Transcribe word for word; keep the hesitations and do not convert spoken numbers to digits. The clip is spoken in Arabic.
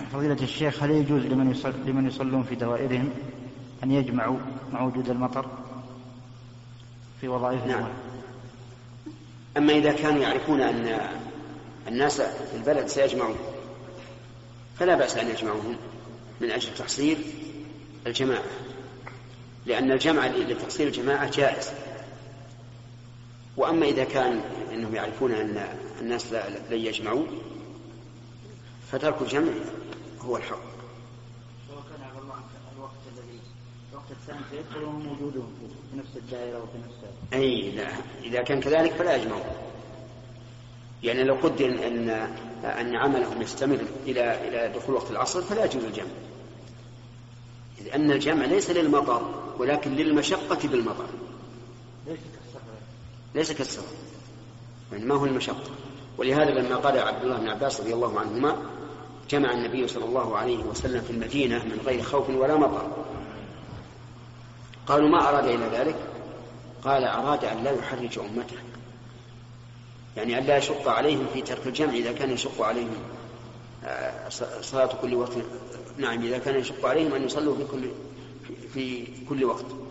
فضيلة الشيخ، هل يجوز لمن, يصل لمن يصلون في دوائرهم أن يجمعوا مع وجود المطر في وظائفهم؟ نعم. أما إذا كانوا يعرفون أن الناس في البلد سيجمعون فلا بأس أن يجمعوهم من أجل تحصيل الجماعة، لأن الجمع لتحصيل الجماعة جائز. وأما إذا كان أنهم يعرفون أن الناس لن يجمعوا فترك الجمع هو الحق. سواء كان على الله الوقت الذي الوقت الثاني سيدخلون موجودون في نفس الدائرة وفي نفس أي لا، إذا كان كذلك فلا يجمعوا. يعني لو قدر أن أن عملهم يستمر إلى إلى دخول وقت العصر فلا يجوز الجمع، لأن الجمع ليس للمطر ولكن للمشقة بالمطر، ليس كالسفر، يعني ما هو المشقة. ولهذا لما قال عبد الله بن عباس رضي الله عنهما جمع النبي صلى الله عليه وسلم في المدينة من غير خوف ولا مطر، قالوا ما أراد إلى ذلك؟ قال أراد أن لا يحرج أمته، يعني أن لا يشق عليهم في ترك الجمع إذا كان يشق عليهم صلاة كل وقت. نعم، إذا كان يشق عليهم أن يصلوا في كل, في كل وقت.